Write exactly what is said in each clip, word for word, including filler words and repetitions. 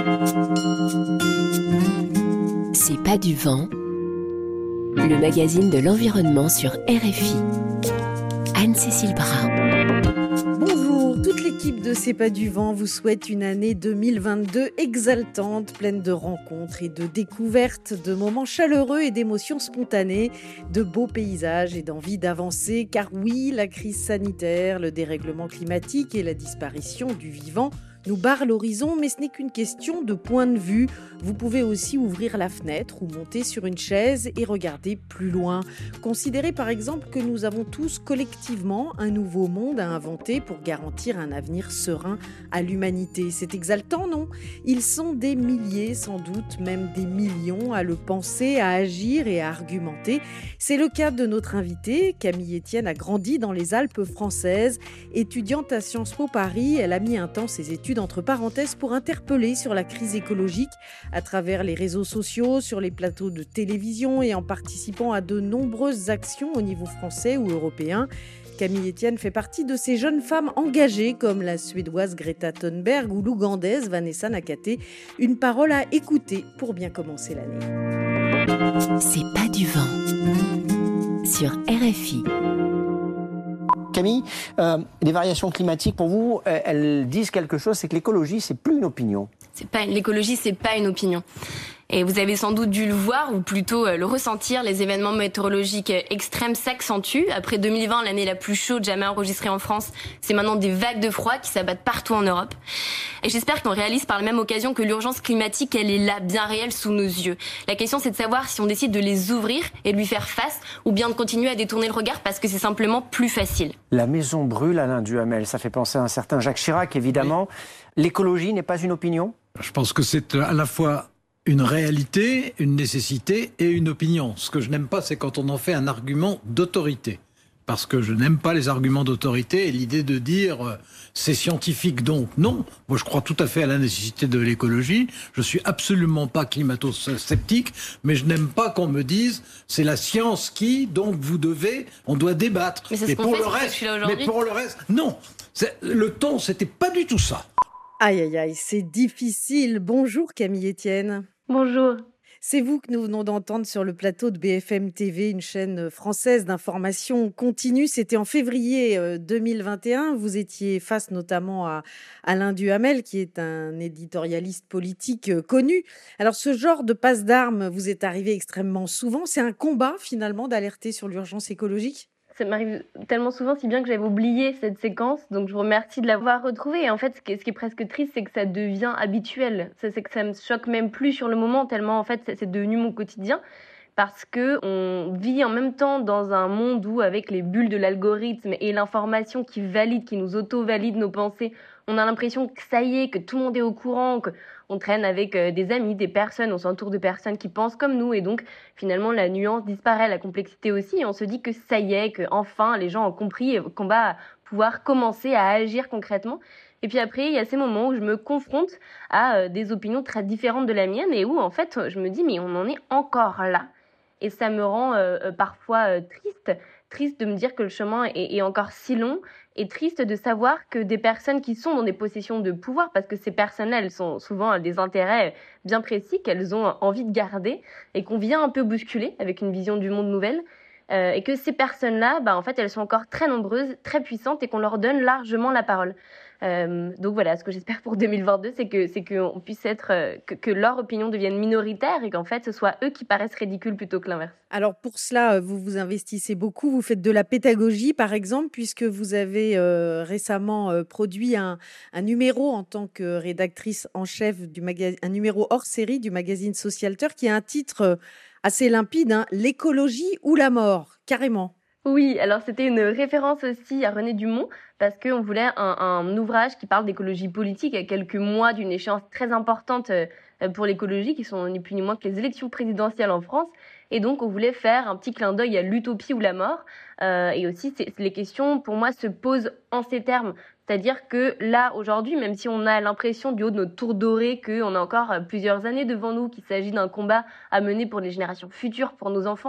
C'est pas du vent, le magazine de l'environnement sur R F I. Anne-Cécile Bras. Bonjour, toute l'équipe de C'est pas du vent vous souhaite une année deux mille vingt-deux exaltante, pleine de rencontres et de découvertes, de moments chaleureux et d'émotions spontanées, de beaux paysages et d'envie d'avancer. Car oui, la crise sanitaire, le dérèglement climatique et la disparition du vivant nous barrent l'horizon, mais ce n'est qu'une question de point de vue. Vous pouvez aussi ouvrir la fenêtre ou monter sur une chaise et regarder plus loin. Considérez par exemple que nous avons tous collectivement un nouveau monde à inventer pour garantir un avenir serein à l'humanité. C'est exaltant, non ? Ils sont des milliers, sans doute même des millions, à le penser, à agir et à argumenter. C'est le cas de notre invitée. Camille Etienne a grandi dans les Alpes françaises. Étudiante à Sciences Po Paris, elle a mis un temps ses études entre parenthèses pour interpeller sur la crise écologique à travers les réseaux sociaux, sur les plateaux de télévision et en participant à de nombreuses actions au niveau français ou européen. Camille Etienne fait partie de ces jeunes femmes engagées comme la Suédoise Greta Thunberg ou l'Ougandaise Vanessa Nakate. Une parole à écouter pour bien commencer l'année. C'est pas du vent sur R F I. Camille, euh, les variations climatiques, pour vous, euh, elles disent quelque chose, c'est que l'écologie, c'est plus une opinion. C'est pas, l'écologie, c'est pas une opinion. Et vous avez sans doute dû le voir, ou plutôt le ressentir, les événements météorologiques extrêmes s'accentuent. Après deux mille vingt, l'année la plus chaude jamais enregistrée en France, c'est maintenant des vagues de froid qui s'abattent partout en Europe. Et j'espère qu'on réalise par la même occasion que l'urgence climatique, elle est là, bien réelle, sous nos yeux. La question, c'est de savoir si on décide de les ouvrir et de lui faire face, ou bien de continuer à détourner le regard parce que c'est simplement plus facile. La maison brûle, Alain Duhamel, ça fait penser à un certain Jacques Chirac, évidemment. Oui. L'écologie n'est pas une opinion ? Je pense que c'est à la fois une réalité, une nécessité et une opinion. Ce que je n'aime pas, c'est quand on en fait un argument d'autorité. Parce que je n'aime pas les arguments d'autorité et l'idée de dire euh, c'est scientifique donc. Non, moi je crois tout à fait à la nécessité de l'écologie. Je suis absolument pas climato-sceptique, mais je n'aime pas qu'on me dise c'est la science qui, donc vous devez, on doit débattre. Mais c'est ce et qu'on pour fait, le reste, je suis là aujourd'hui. mais pour le reste, non. C'est, le ton, c'était pas du tout ça. Aïe aïe aïe, c'est difficile. Bonjour Camille Etienne. Bonjour. C'est vous que nous venons d'entendre sur le plateau de B F M T V, une chaîne française d'information continue. C'était en février deux mille vingt et un. Vous étiez face notamment à Alain Duhamel, qui est un éditorialiste politique connu. Alors, ce genre de passe d'armes vous est arrivé extrêmement souvent. C'est un combat, finalement, d'alerter sur l'urgence écologique ? Ça m'arrive tellement souvent, si bien que j'avais oublié cette séquence. Donc, je vous remercie de l'avoir retrouvée. Et en fait, ce qui est, ce qui est presque triste, c'est que ça devient habituel. C'est, c'est que ça me choque même plus sur le moment, tellement, en fait, c'est, c'est devenu mon quotidien. Parce que on vit en même temps dans un monde où, avec les bulles de l'algorithme et l'information qui valide, qui nous auto-valide nos pensées, on a l'impression que ça y est, que tout le monde est au courant, qu'on traîne avec des amis, des personnes, on s'entoure de personnes qui pensent comme nous. Et donc, finalement, la nuance disparaît, la complexité aussi. Et on se dit que ça y est, que enfin les gens ont compris et qu'on va pouvoir commencer à agir concrètement. Et puis après, il y a ces moments où je me confronte à des opinions très différentes de la mienne et où, en fait, je me dis, mais on en est encore là. Et ça me rend euh, parfois euh, triste, triste de me dire que le chemin est, est encore si long et triste de savoir que des personnes qui sont dans des positions de pouvoir, parce que ces personnes-là, elles sont souvent des intérêts bien précis qu'elles ont envie de garder et qu'on vient un peu bousculer avec une vision du monde nouvelle, euh, et que ces personnes-là, bah, en fait, elles sont encore très nombreuses, très puissantes et qu'on leur donne largement la parole. Euh, donc voilà, ce que j'espère pour deux mille vingt-deux, c'est que c'est qu'on puisse être, euh, que, que leur opinion devienne minoritaire et qu'en fait, ce soit eux qui paraissent ridicules plutôt que l'inverse. Alors pour cela, vous vous investissez beaucoup, vous faites de la pédagogie par exemple, puisque vous avez euh, récemment euh, produit un, un numéro en tant que rédactrice en chef du magazine, un numéro hors série du magazine Socialteur qui a un titre euh, assez limpide, hein, l'écologie ou la mort, carrément. Oui, alors c'était une référence aussi à René Dumont, parce qu'on voulait un, un ouvrage qui parle d'écologie politique à quelques mois d'une échéance très importante pour l'écologie, qui sont ni plus ni moins que les élections présidentielles en France. Et donc, on voulait faire un petit clin d'œil à l'utopie ou la mort. Euh, et aussi, c'est, les questions, pour moi, se posent en ces termes. C'est-à-dire que là, aujourd'hui, même si on a l'impression du haut de notre tour doré qu'on a encore plusieurs années devant nous, qu'il s'agit d'un combat à mener pour les générations futures, pour nos enfants,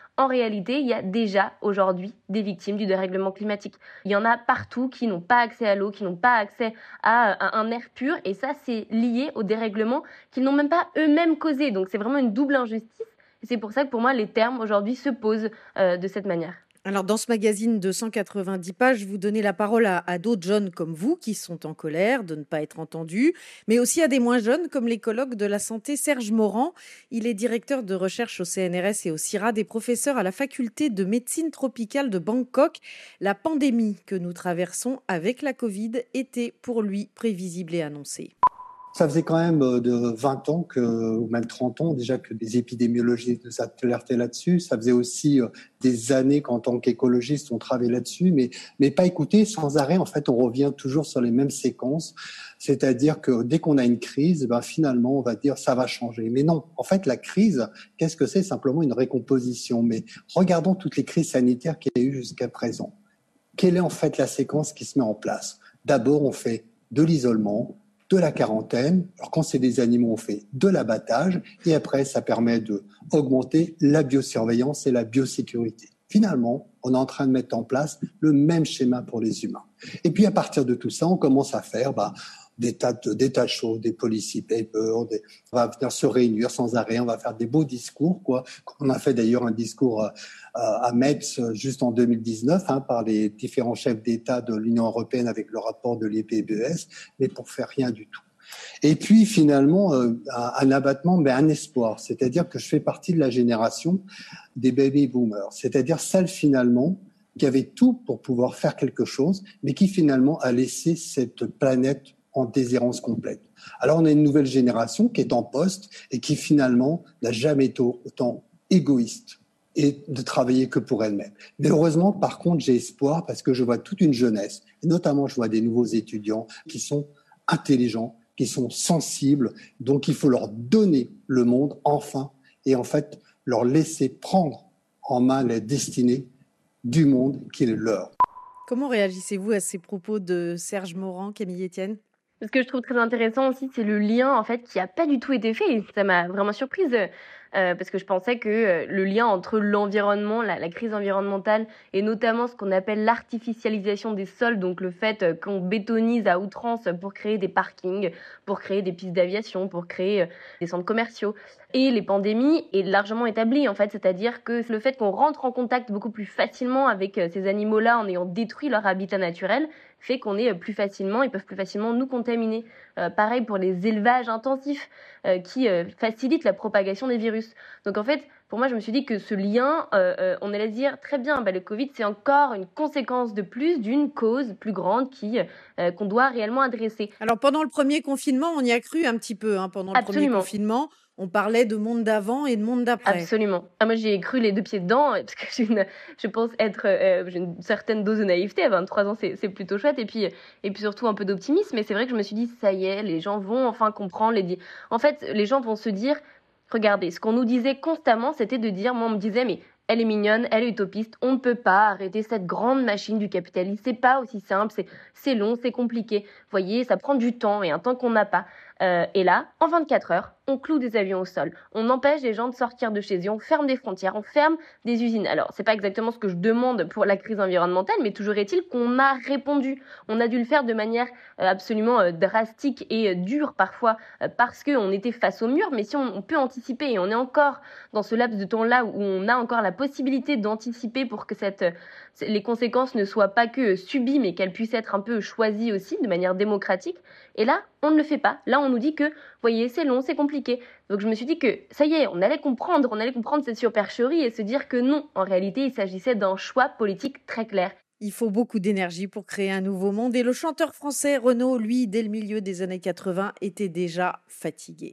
En réalité, il y a déjà aujourd'hui des victimes du dérèglement climatique. Il y en a partout qui n'ont pas accès à l'eau, qui n'ont pas accès à, à un air pur, et ça, c'est lié au dérèglement qu'ils n'ont même pas eux-mêmes causé. Donc c'est vraiment une double injustice, et c'est pour ça que pour moi, les termes aujourd'hui se posent euh, de cette manière. Alors, dans ce magazine de cent quatre-vingt-dix pages, vous donnez la parole à, à d'autres jeunes comme vous qui sont en colère de ne pas être entendus, mais aussi à des moins jeunes comme l'écologue de la santé Serge Morand. Il est directeur de recherche au C N R S et au CIRAD et professeur à la faculté de médecine tropicale de Bangkok. La pandémie que nous traversons avec la Covid était pour lui prévisible et annoncée. Ça faisait quand même de vingt ans, que, ou même trente ans déjà que des épidémiologistes nous alertaient là-dessus. Ça faisait aussi des années qu'en tant qu'écologistes, on travaillait là-dessus, mais, mais pas écouter sans arrêt. En fait, on revient toujours sur les mêmes séquences. C'est-à-dire que dès qu'on a une crise, ben finalement, on va dire ça va changer. Mais non, en fait, la crise, qu'est-ce que c'est ? Simplement une récomposition. Mais regardons toutes les crises sanitaires qu'il y a eu jusqu'à présent. Quelle est en fait la séquence qui se met en place ? D'abord, on fait de l'isolement, de la quarantaine. Alors quand c'est des animaux, on fait de l'abattage et après ça permet de augmenter la biosurveillance et la biosécurité. Finalement, on est en train de mettre en place le même schéma pour les humains. Et puis à partir de tout ça, on commence à faire bah, des tas de des tas de choses, des policy papers, des, on va venir se réunir sans arrêt, on va faire des beaux discours, quoi. On a fait d'ailleurs un discours à, à Metz juste en deux mille dix-neuf hein, par les différents chefs d'État de l'Union européenne avec le rapport de l'I P B E S, mais pour faire rien du tout. Et puis finalement, euh, un abattement, mais un espoir. C'est-à-dire que je fais partie de la génération des baby boomers, c'est-à-dire celle finalement qui avait tout pour pouvoir faire quelque chose, mais qui finalement a laissé cette planète en déshérence complète. Alors on a une nouvelle génération qui est en poste et qui finalement n'a jamais été autant égoïste et de travailler que pour elle-même. Mais heureusement, par contre, j'ai espoir parce que je vois toute une jeunesse, et notamment je vois des nouveaux étudiants qui sont intelligents, qui sont sensibles, donc il faut leur donner le monde enfin et en fait leur laisser prendre en main la destinée du monde qui est le leur. Comment réagissez-vous à ces propos de Serge Morand, Camille Etienne ? Ce que je trouve très intéressant aussi, c'est le lien en fait qui n'a pas du tout été fait. Et ça m'a vraiment surprise euh, parce que je pensais que euh, le lien entre l'environnement, la, la crise environnementale et notamment ce qu'on appelle l'artificialisation des sols, donc le fait euh, qu'on bétonise à outrance pour créer des parkings, pour créer des pistes d'aviation, pour créer euh, des centres commerciaux. Et les pandémies est largement établi en fait, c'est-à-dire que le fait qu'on rentre en contact beaucoup plus facilement avec euh, ces animaux-là en ayant détruit leur habitat naturel fait qu'on est plus facilement, ils peuvent plus facilement nous contaminer. Euh, pareil pour les élevages intensifs euh, qui euh, facilitent la propagation des virus. Donc en fait, pour moi, je me suis dit que ce lien, euh, euh, on allait se dire très bien, bah, le Covid, c'est encore une conséquence de plus d'une cause plus grande qui euh, qu'on doit réellement adresser. Alors pendant le premier confinement, on y a cru un petit peu. Hein, pendant le Absolument. premier confinement, on parlait de monde d'avant et de monde d'après. Absolument. Ah, moi, j'ai cru les deux pieds dedans parce que j'ai une, je pense être, euh, j'ai une certaine dose de naïveté. À vingt-trois ans, c'est, c'est plutôt chouette. Et puis, et puis surtout un peu d'optimisme. Mais c'est vrai que je me suis dit, ça y est, les gens vont enfin comprendre. Les... En fait, les gens vont se dire, regardez, ce qu'on nous disait constamment, c'était de dire, moi, on me disait, mais elle est mignonne, elle est utopiste, on ne peut pas arrêter cette grande machine du capitalisme. C'est pas aussi simple, c'est, c'est long, c'est compliqué. Vous voyez, ça prend du temps et un temps qu'on n'a pas. Euh, et là, en vingt-quatre heures, on cloue des avions au sol, on empêche les gens de sortir de chez eux, on ferme des frontières, on ferme des usines. Alors, c'est pas exactement ce que je demande pour la crise environnementale, mais toujours est-il qu'on a répondu. On a dû le faire de manière euh, absolument euh, drastique et euh, dure parfois, euh, parce qu'on était face au mur, mais si on, on peut anticiper, et on est encore dans ce laps de temps-là où on a encore la possibilité d'anticiper pour que cette, euh, les conséquences ne soient pas que subies, mais qu'elles puissent être un peu choisies aussi, de manière démocratique. Et là, on ne le fait pas. Là, on nous dit que, vous voyez, c'est long, c'est compliqué. Donc je me suis dit que, ça y est, on allait comprendre, on allait comprendre cette supercherie et se dire que non, en réalité, il s'agissait d'un choix politique très clair. Il faut beaucoup d'énergie pour créer un nouveau monde. Et le chanteur français Renaud, lui, dès le milieu des années quatre-vingts, était déjà fatigué.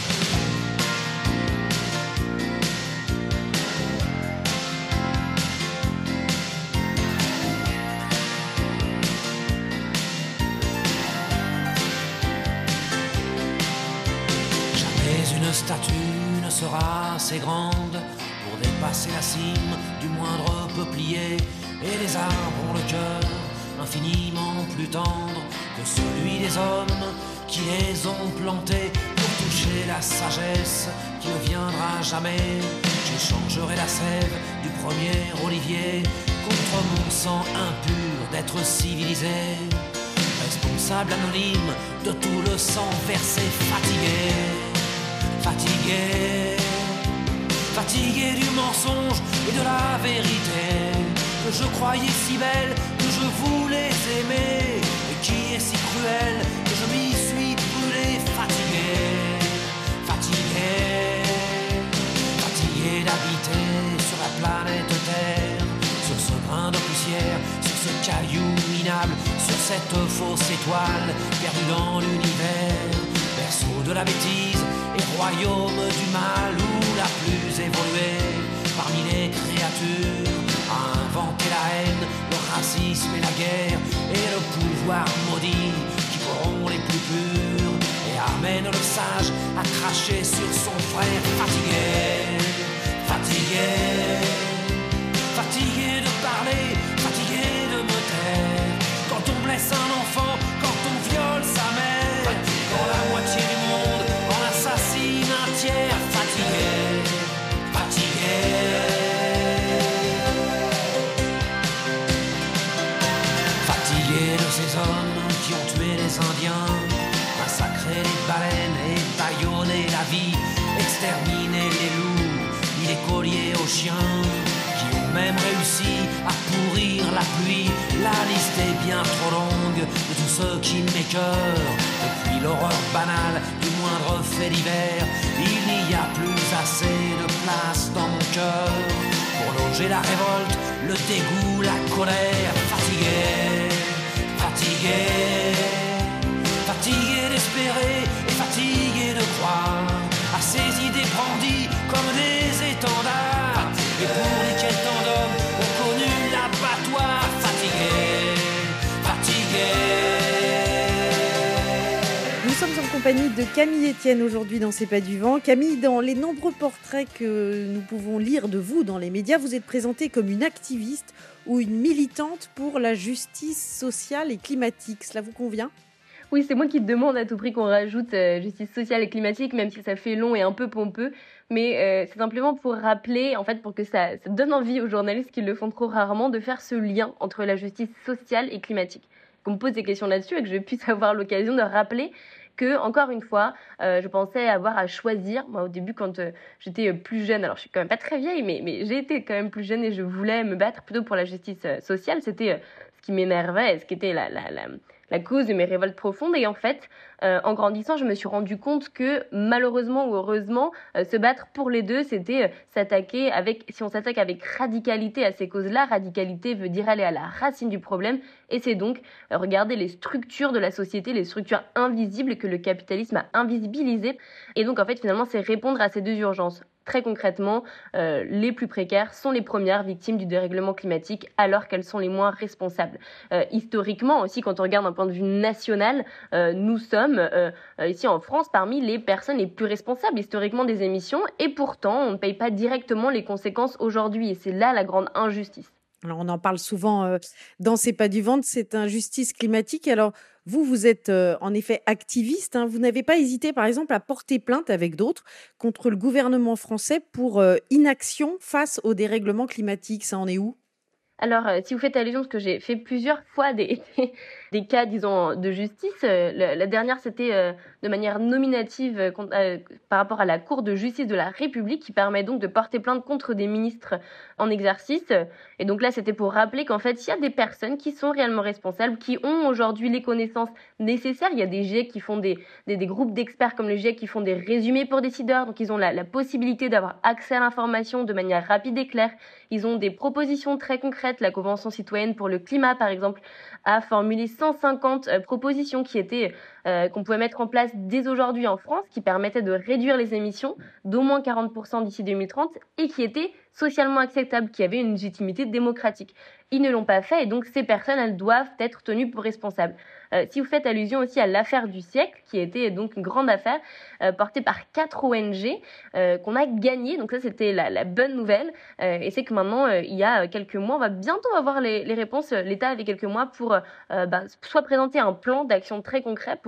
Une statue ne sera assez grande pour dépasser la cime du moindre peuplier. Et les arbres ont le cœur infiniment plus tendre que celui des hommes qui les ont plantés pour toucher la sagesse qui ne viendra jamais. J'échangerai la sève du premier olivier contre mon sang impur d'être civilisé. Responsable anonyme de tout le sang versé, fatigué, fatigué, fatigué du mensonge et de la vérité que je croyais si belle, que je voulais aimer, et qui est si cruelle que je m'y suis brûlé. Fatigué, fatigué, fatigué d'habiter sur la planète Terre, sur ce grain de poussière, sur ce caillou minable, sur cette fausse étoile perdue dans l'univers, berceau de la bêtise et royaume du mal, où la plus évoluée parmi les créatures a inventé la haine, le racisme et la guerre, et le pouvoir maudit qui corrompt les plus purs et amène le sage à cracher sur son frère. Fatigué, fatigué, fatigué de parler, fatigué de me taire. Quand on blesse un enfant, quand on viole sa mère, quand la moitié du monde en assassine un tiers. Fatigué, fatigué, fatigué de ces hommes qui ont tué les Indiens, massacré les baleines et bâillonné la vie, exterminé les loups, mis les colliers aux chiens, qui ont même réussi à pourrir la pluie. La liste est bien trop longue de tous ceux qui m'écœurent. Depuis l'horreur banale du moindre fait divers, il n'y a plus assez de place dans mon cœur pour loger la révolte, le dégoût, la colère. Fatigué, fatigué, fatigué d'espérer et fatigué de croire à ces idées brandies comme des étendards, et pour lesquels tant d'hommes ont connu l'abattoir. Fatigué, fatigué. Nous sommes en compagnie de Camille Etienne aujourd'hui dans C'est pas du vent. Camille, dans les nombreux portraits que nous pouvons lire de vous dans les médias, vous êtes présentée comme une activiste ou une militante pour la justice sociale et climatique. Cela vous convient ? Oui, c'est moi qui demande à tout prix qu'on rajoute euh, justice sociale et climatique, même si ça fait long et un peu pompeux. Mais euh, c'est simplement pour rappeler, en fait, pour que ça, ça donne envie aux journalistes qui le font trop rarement, de faire ce lien entre la justice sociale et climatique. Qu'on me pose des questions là-dessus et que je puisse avoir l'occasion de rappeler que, encore une fois, euh, je pensais avoir à choisir. Moi, au début, quand euh, j'étais plus jeune, alors je suis quand même pas très vieille, mais, mais j'ai été quand même plus jeune et je voulais me battre plutôt pour la justice euh, sociale. C'était euh, ce qui m'énervait, ce qui était la, la, la, la cause de mes révoltes profondes. Et en fait, euh, en grandissant, je me suis rendu compte que, malheureusement ou heureusement, euh, se battre pour les deux, c'était euh, s'attaquer avec, si on s'attaque avec radicalité à ces causes-là, radicalité veut dire aller à la racine du problème, et c'est donc euh, regarder les structures de la société, les structures invisibles que le capitalisme a invisibilisées. Et donc, en fait, finalement, c'est répondre à ces deux urgences. Très concrètement, euh, les plus précaires sont les premières victimes du dérèglement climatique, alors qu'elles sont les moins responsables. Euh, historiquement aussi, quand on regarde d'un point de vue national, euh, nous sommes euh, ici en France parmi les personnes les plus responsables historiquement des émissions, et pourtant on ne paye pas directement les conséquences aujourd'hui, et c'est là la grande injustice. Alors, on en parle souvent euh, dans C'est pas du vent, de cette injustice climatique. Alors, vous, vous êtes euh, en effet activiste. Hein. Vous n'avez pas hésité, par exemple, à porter plainte avec d'autres contre le gouvernement français pour euh, inaction face au dérèglement climatique. Ça en est où ? Alors, euh, si vous faites allusion, parce que j'ai fait plusieurs fois des, des cas, disons, de justice, euh, la, la dernière, c'était euh, de manière nominative euh, euh, par rapport à la Cour de justice de la République, qui permet donc de porter plainte contre des ministres en exercice. Et donc là, c'était pour rappeler qu'en fait, il y a des personnes qui sont réellement responsables, qui ont aujourd'hui les connaissances nécessaires. Il y a des GIEC qui font des, des, des groupes d'experts comme le GIEC qui font des résumés pour décideurs. Donc, ils ont la, la possibilité d'avoir accès à l'information de manière rapide et claire. Ils ont des propositions très concrètes. La Convention citoyenne pour le climat, par exemple, a formulé cent cinquante euh, propositions qui étaient, euh, qu'on pouvait mettre en place dès aujourd'hui en France, qui permettaient de réduire les émissions d'au moins quarante pour cent d'ici deux mille trente et qui étaient socialement acceptables, qui avaient une légitimité démocratique. Ils ne l'ont pas fait et donc ces personnes, elles doivent être tenues pour responsables. Euh, si vous faites allusion aussi à l'affaire du siècle, qui était donc une grande affaire euh, portée par quatre O N G euh, qu'on a gagnée, donc ça c'était la, la bonne nouvelle, euh, et c'est que maintenant euh, il y a quelques mois, on va bientôt avoir les, les réponses, l'État avait quelques mois pour euh, bah, soit présenter un plan d'action très concret pour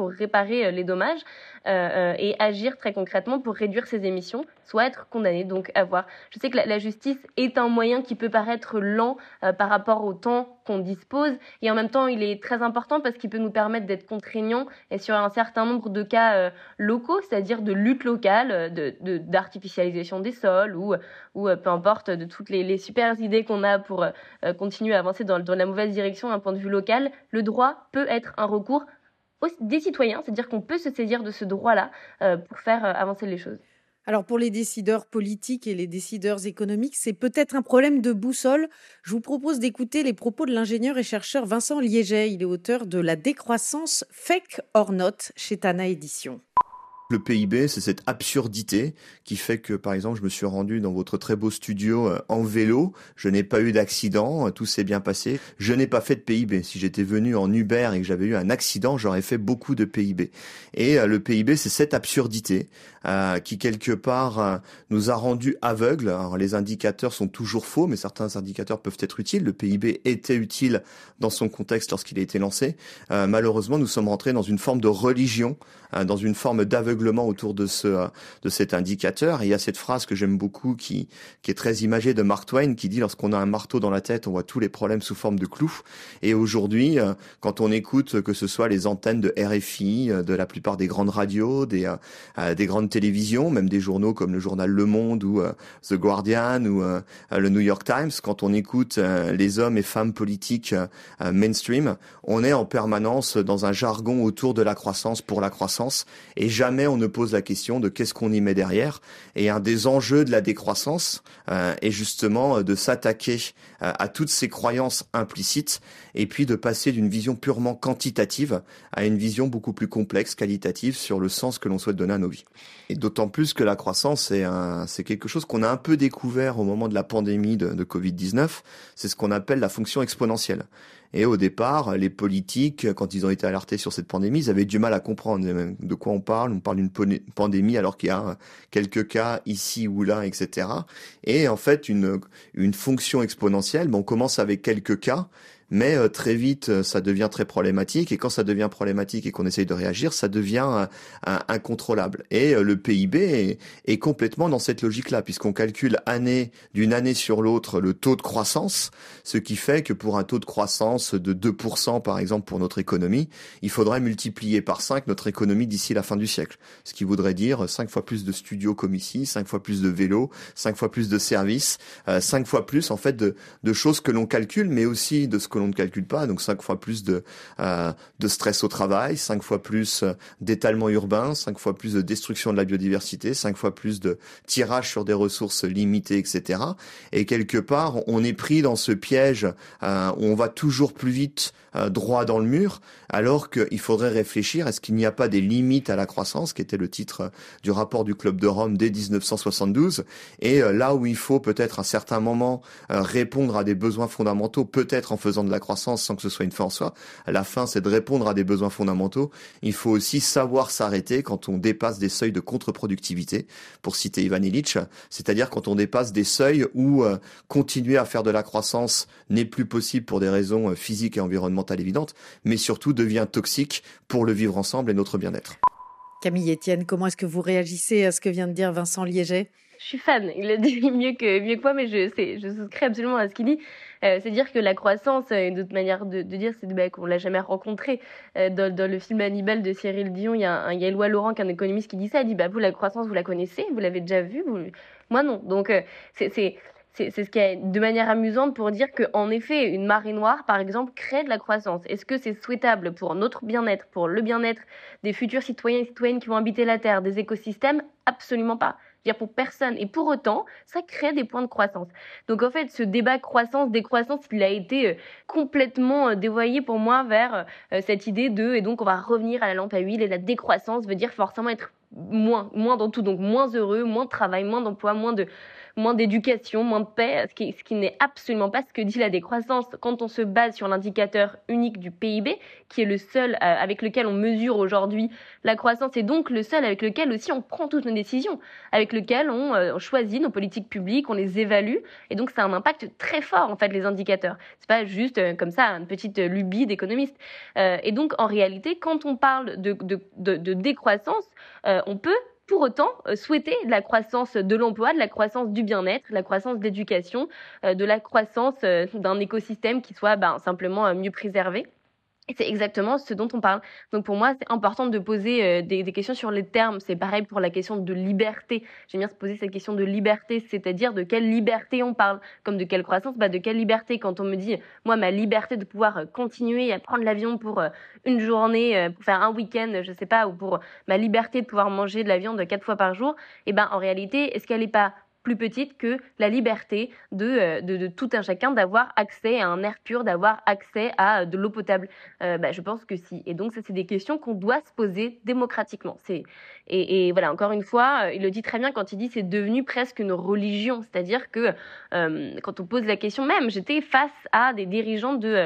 pour réparer les dommages euh, et agir très concrètement pour réduire ses émissions, soit être condamné, donc avoir. Je sais que la, la justice est un moyen qui peut paraître lent euh, par rapport au temps qu'on dispose, et en même temps il est très important parce qu'il peut nous permettre d'être contraignant et sur un certain nombre de cas euh, locaux, c'est-à-dire de lutte locale, de, de, d'artificialisation des sols ou, ou euh, peu importe, de toutes les, les super idées qu'on a pour euh, continuer à avancer dans, dans la mauvaise direction d'un point de vue local. Le droit peut être un recours des citoyens, c'est-à-dire qu'on peut se saisir de ce droit-là euh, pour faire euh, avancer les choses. Alors pour les décideurs politiques et les décideurs économiques, c'est peut-être un problème de boussole. Je vous propose d'écouter les propos de l'ingénieur et chercheur Vincent Liéget. Il est auteur de La décroissance fake or not chez Tana Éditions. Le P I B, c'est cette absurdité qui fait que, par exemple, je me suis rendu dans votre très beau studio en vélo, je n'ai pas eu d'accident, tout s'est bien passé, je n'ai pas fait de P I B. Si j'étais venu en Uber et que j'avais eu un accident, j'aurais fait beaucoup de P I B. Et euh, le P I B, c'est cette absurdité euh, qui, quelque part, euh, nous a rendus aveugles. Alors, les indicateurs sont toujours faux, mais certains indicateurs peuvent être utiles. Le P I B était utile dans son contexte lorsqu'il a été lancé. Euh, malheureusement, nous sommes rentrés dans une forme de religion, euh, dans une forme d'aveugle autour de ce de cet indicateur. Et il y a cette phrase que j'aime beaucoup qui qui est très imagée de Mark Twain qui dit: lorsqu'on a un marteau dans la tête, on voit tous les problèmes sous forme de clous. Et aujourd'hui, quand on écoute que ce soit les antennes de R F I, de la plupart des grandes radios, des euh, des grandes télévisions, même des journaux comme le journal Le Monde ou euh, The Guardian ou euh, le New York Times, quand on écoute euh, les hommes et femmes politiques euh, mainstream, on est en permanence dans un jargon autour de la croissance pour la croissance, et jamais on ne pose la question de qu'est-ce qu'on y met derrière. Et un des enjeux de la décroissance euh, est justement de s'attaquer euh, à toutes ces croyances implicites et puis de passer d'une vision purement quantitative à une vision beaucoup plus complexe, qualitative, sur le sens que l'on souhaite donner à nos vies. Et d'autant plus que la croissance, c'est, un, c'est quelque chose qu'on a un peu découvert au moment de la pandémie de, de covid dix-neuf, c'est ce qu'on appelle la fonction exponentielle. Et au départ, les politiques, quand ils ont été alertés sur cette pandémie, ils avaient du mal à comprendre de quoi on parle. On parle d'une pandémie alors qu'il y a quelques cas ici ou là, et cetera. Et en fait, une, une fonction exponentielle, bon, on commence avec quelques cas, mais euh, très vite, euh, ça devient très problématique. Et quand ça devient problématique et qu'on essaye de réagir, ça devient euh, euh, incontrôlable. Et euh, le P I B est, est complètement dans cette logique-là, puisqu'on calcule année d'une année sur l'autre le taux de croissance, ce qui fait que pour un taux de croissance de deux pour cent, par exemple, pour notre économie, il faudrait multiplier par cinq notre économie d'ici la fin du siècle. Ce qui voudrait dire cinq fois plus de studios comme ici, cinq fois plus de vélos, cinq fois plus de services, euh, cinq fois plus, en fait, de, de choses que l'on calcule, mais aussi de ce que on ne calcule pas, donc cinq fois plus de, euh, de stress au travail, cinq fois plus d'étalement urbain, cinq fois plus de destruction de la biodiversité, cinq fois plus de tirage sur des ressources limitées, et cetera. Et quelque part, on est pris dans ce piège euh, où on va toujours plus vite euh, droit dans le mur, alors qu'il faudrait réfléchir, est-ce qu'il n'y a pas des limites à la croissance, qui était le titre du rapport du Club de Rome dès dix-neuf cent soixante-douze, et euh, là où il faut peut-être à un certain moment euh, répondre à des besoins fondamentaux, peut-être en faisant de la croissance sans que ce soit une fin en soi. La fin, c'est de répondre à des besoins fondamentaux. Il faut aussi savoir s'arrêter quand on dépasse des seuils de contre-productivité, pour citer Ivan Illich, c'est-à-dire quand on dépasse des seuils où euh, continuer à faire de la croissance n'est plus possible pour des raisons euh, physiques et environnementales évidentes, mais surtout devient toxique pour le vivre ensemble et notre bien-être. Camille Etienne, comment est-ce que vous réagissez à ce que vient de dire Vincent Liéget ? Je suis fan, il le dit mieux que, mieux que moi, mais je, c'est, je souscris absolument à ce qu'il dit. Euh, c'est dire que la croissance, une autre manière de, de dire, c'est de, bah, qu'on l'a jamais rencontré. Euh, dans, dans le film Hannibal de Cyril Dion, il y a, un, il y a Éloi Laurent, qui est un économiste, qui dit ça. Il dit, bah, vous, la croissance, vous la connaissez, vous l'avez déjà vue, vous... moi non. Donc, euh, c'est, c'est, c'est, c'est ce qui est de manière amusante pour dire qu'en effet, une marée noire, par exemple, crée de la croissance. Est-ce que c'est souhaitable pour notre bien-être, pour le bien-être des futurs citoyens et citoyennes qui vont habiter la Terre, des écosystèmes ? Absolument pas. Dire pour personne. Et pour autant, ça crée des points de croissance. Donc en fait, ce débat croissance-décroissance, il a été euh, complètement euh, dévoyé pour moi vers euh, cette idée de, et donc on va revenir à la lampe à huile, et la décroissance veut dire forcément être moins, moins dans tout, donc moins heureux, moins de travail, moins d'emploi, moins de, moins d'éducation, moins de paix, ce qui, ce qui n'est absolument pas ce que dit la décroissance. Quand on se base sur l'indicateur unique du P I B, qui est le seul euh, avec lequel on mesure aujourd'hui la croissance, et donc le seul avec lequel aussi on prend toutes nos décisions, avec lequel on, euh, on choisit nos politiques publiques, on les évalue, et donc ça a un impact très fort en fait les indicateurs. C'est pas juste euh, comme ça une petite lubie d'économiste. Euh, et donc en réalité, quand on parle de, de, de, de décroissance, euh, on peut pour autant euh, souhaiter de la croissance de l'emploi, de la croissance du bien-être, de la croissance de l'éducation, euh, de la croissance euh, d'un écosystème qui soit ben, simplement euh, mieux préservé. Et c'est exactement ce dont on parle. Donc pour moi, c'est important de poser euh, des, des questions sur les termes. C'est pareil pour la question de liberté. J'aime bien se poser cette question de liberté, c'est-à-dire de quelle liberté on parle. Comme de quelle croissance, bah de quelle liberté. Quand on me dit, moi, ma liberté de pouvoir euh, continuer à prendre l'avion pour euh, une journée, euh, pour faire un week-end, je sais pas, ou pour ma liberté de pouvoir manger de la viande quatre fois par jour, et ben en réalité, est-ce qu'elle n'est pas plus petite que la liberté de, de, de tout un chacun d'avoir accès à un air pur, d'avoir accès à de l'eau potable. Euh, bah, je pense que si. Et donc, ça, c'est des questions qu'on doit se poser démocratiquement. C'est, et, et voilà, encore une fois, il le dit très bien quand il dit c'est devenu presque une religion. C'est-à-dire que euh, quand on pose la question même, j'étais face à des dirigeants de...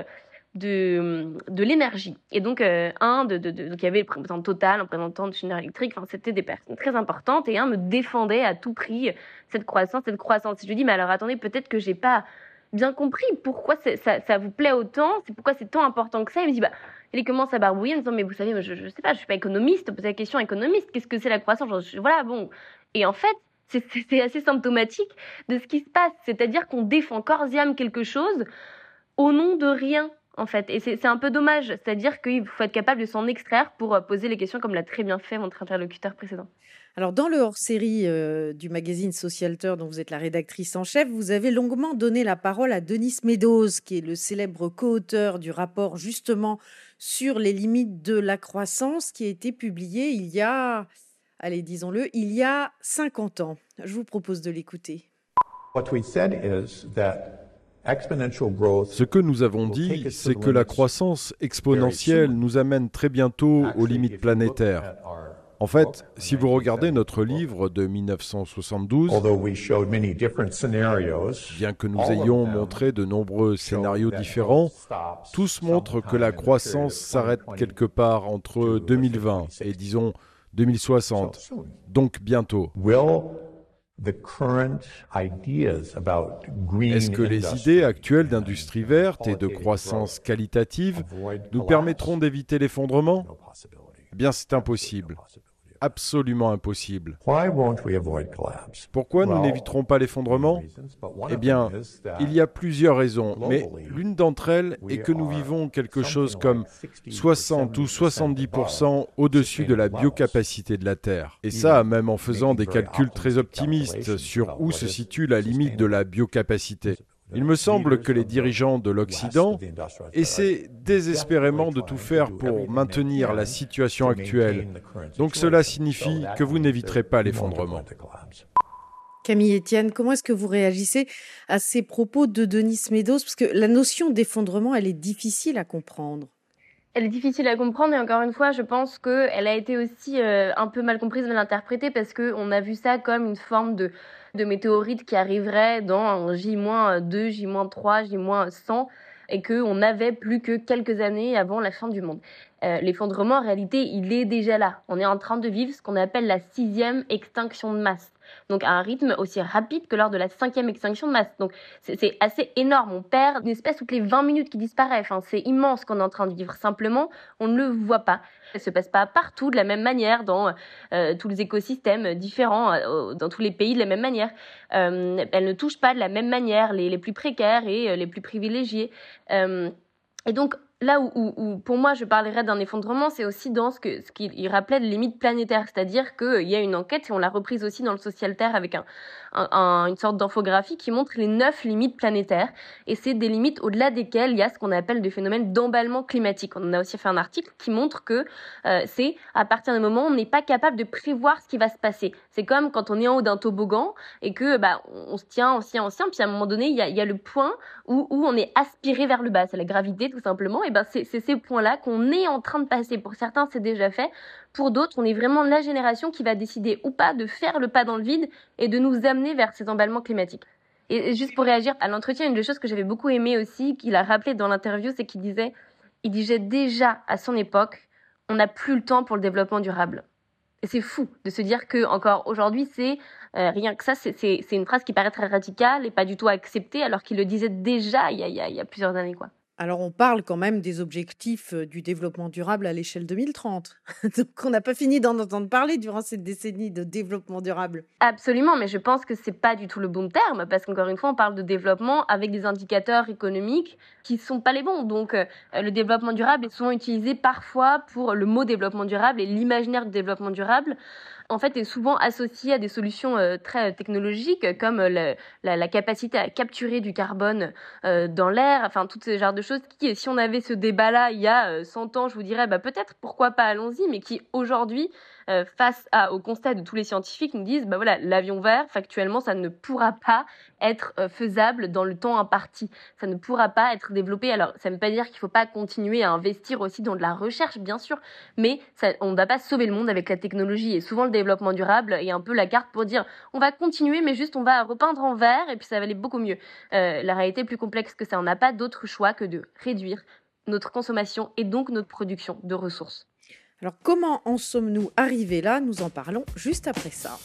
de, de l'énergie. Et donc, euh, un, de, de, de, donc il y avait le représentant de Total, un représentant de Schneider Electric, enfin, c'était des personnes très importantes, et un me défendait à tout prix cette croissance, cette croissance. Et je lui dis, mais alors attendez, peut-être que j'ai pas bien compris pourquoi ça, ça vous plaît autant, c'est pourquoi c'est tant important que ça. Il me dit, bah, il commence à barbouiller en disant, mais vous savez, je, je sais pas, je suis pas économiste, posez la question économiste, qu'est-ce que c'est la croissance? Genre, je, voilà, bon. Et en fait, c'est, c'est assez symptomatique de ce qui se passe, c'est-à-dire qu'on défend corps et âme quelque chose au nom de rien. En fait, et c'est, c'est un peu dommage, c'est-à-dire qu'il faut être capable de s'en extraire pour poser les questions comme l'a très bien fait mon interlocuteur précédent. Alors, dans le hors-série euh, du magazine Socialteur, dont vous êtes la rédactrice en chef, vous avez longuement donné la parole à Denis Meadows, qui est le célèbre co-auteur du rapport justement sur les limites de la croissance, qui a été publié il y a, allez, disons-le, il y a cinquante ans. Je vous propose de l'écouter. What we said is that Ce que nous avons dit, c'est que la croissance exponentielle nous amène très bientôt aux limites planétaires. En fait, si vous regardez notre livre de mille neuf cent soixante-douze, bien que nous ayons montré de nombreux scénarios différents, tous montrent que la croissance s'arrête quelque part entre deux mille vingt et disons deux mille soixante, donc bientôt. Est-ce que les idées actuelles d'industrie verte et de croissance qualitative nous permettront d'éviter l'effondrement? Eh bien, c'est impossible. Absolument impossible. Pourquoi nous n'éviterons pas l'effondrement? Eh bien, il y a plusieurs raisons, mais l'une d'entre elles est que nous vivons quelque chose comme soixante ou soixante-dix pour cent au-dessus de la biocapacité de la Terre. Et ça, même en faisant des calculs très optimistes sur où se situe la limite de la biocapacité. Il me semble que les dirigeants de l'Occident essaient désespérément de tout faire pour maintenir la situation actuelle. Donc cela signifie que vous n'éviterez pas l'effondrement. Camille Etienne, comment est-ce que vous réagissez à ces propos de Denis Meadows? Parce que la notion d'effondrement, elle est difficile à comprendre. Elle est difficile à comprendre et encore une fois, je pense qu'elle a été aussi euh, un peu mal comprise, mal interprétée parce qu'on a vu ça comme une forme de, de météorite qui arriverait dans J deux, J trois, J cent et qu'on n'avait plus que quelques années avant la fin du monde. Euh, l'effondrement, en réalité, il est déjà là. On est en train de vivre ce qu'on appelle la sixième extinction de masse. Donc à un rythme aussi rapide que lors de la cinquième extinction de masse. Donc c'est, c'est assez énorme. On perd une espèce toutes les vingt minutes qui disparaît. Enfin, c'est immense ce qu'on est en train de vivre. Simplement, on ne le voit pas. Elle ne se passe pas partout de la même manière, dans euh, tous les écosystèmes différents, euh, dans tous les pays de la même manière. Euh, elle ne touche pas de la même manière les, les plus précaires et euh, les plus privilégiés. Euh, et donc, là où, où, où, pour moi, je parlerais d'un effondrement, c'est aussi dans ce, que, ce qu'il rappelait de limites planétaires. C'est-à-dire qu'il y a une enquête, et on l'a reprise aussi dans le Socialterre avec un, un, un, une sorte d'infographie qui montre les neuf limites planétaires. Et c'est des limites au-delà desquelles il y a ce qu'on appelle des phénomènes d'emballement climatique. On en a aussi fait un article qui montre que euh, c'est à partir d'un moment, on n'est pas capable de prévoir ce qui va se passer. C'est comme quand on est en haut d'un toboggan et que bah, on se tient, on se tient, on se tient, puis à un moment donné, il y a, il y a le point où, où on est aspiré vers le bas. C'est la gravité, tout simplement. et ben c'est, c'est ces points-là qu'on est en train de passer. Pour certains, c'est déjà fait. Pour d'autres, on est vraiment la génération qui va décider ou pas de faire le pas dans le vide et de nous amener vers ces emballements climatiques. Et juste pour réagir à l'entretien, une des choses que j'avais beaucoup aimé aussi, qu'il a rappelé dans l'interview, c'est qu'il disait, il disait déjà à son époque, on n'a plus le temps pour le développement durable. Et c'est fou de se dire que encore aujourd'hui, c'est euh, rien que ça, c'est, c'est, c'est une phrase qui paraît très radicale et pas du tout acceptée, alors qu'il le disait déjà il y a, il y a, il y a plusieurs années, quoi. Alors, on parle quand même des objectifs euh, du développement durable à l'échelle deux mille trente. Donc, on n'a pas fini d'en entendre parler durant cette décennie de développement durable. Absolument, mais je pense que c'est pas du tout le bon terme, parce qu'encore une fois, on parle de développement avec des indicateurs économiques qui sont pas les bons. Donc, euh, le développement durable est souvent utilisé parfois pour le mot développement durable et l'imaginaire du développement durable. En fait, est souvent associé à des solutions euh, très technologiques, comme euh, le, la, la capacité à capturer du carbone euh, dans l'air, enfin, tout ce genre de choses qui, si on avait ce débat-là il y a euh, cent ans, je vous dirais, bah, peut-être, pourquoi pas, allons-y, mais qui, aujourd'hui, euh, face à, au constat de tous les scientifiques, nous disent, bah voilà, l'avion vert, factuellement, ça ne pourra pas être euh, faisable dans le temps imparti. Ça ne pourra pas être développé. Alors, ça ne veut pas dire qu'il ne faut pas continuer à investir aussi dans de la recherche, bien sûr, mais ça, on ne va pas sauver le monde avec la technologie. Et souvent, le développement durable est un peu la carte pour dire, on va continuer, mais juste on va repeindre en vert et puis ça va aller beaucoup mieux. Euh, la réalité est plus complexe que ça. On n'a pas d'autre choix que de réduire notre consommation et donc notre production de ressources. Alors, comment en sommes-nous arrivés là ? Nous en parlons juste après ça.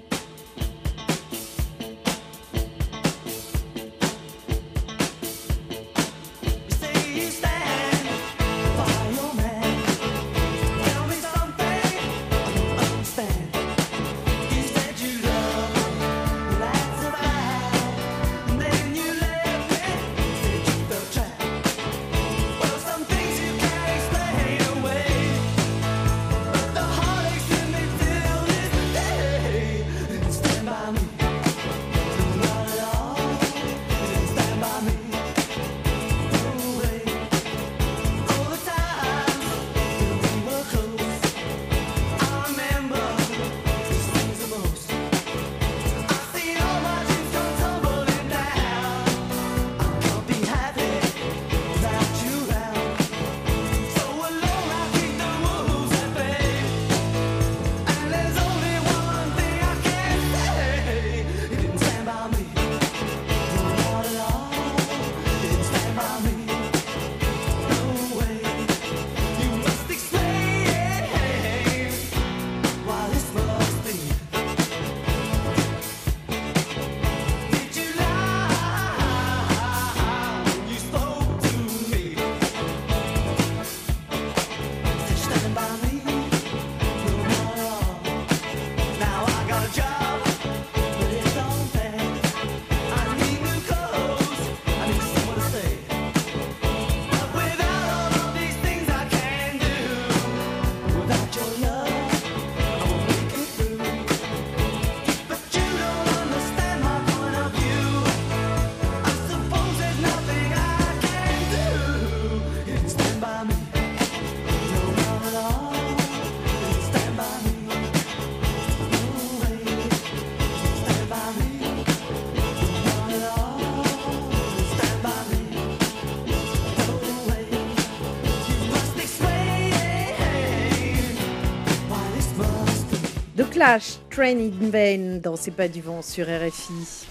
The Clash, Train in Vain, dans C'est pas du vent sur R F I.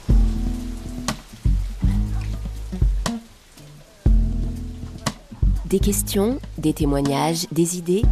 Des questions, des témoignages, des idées.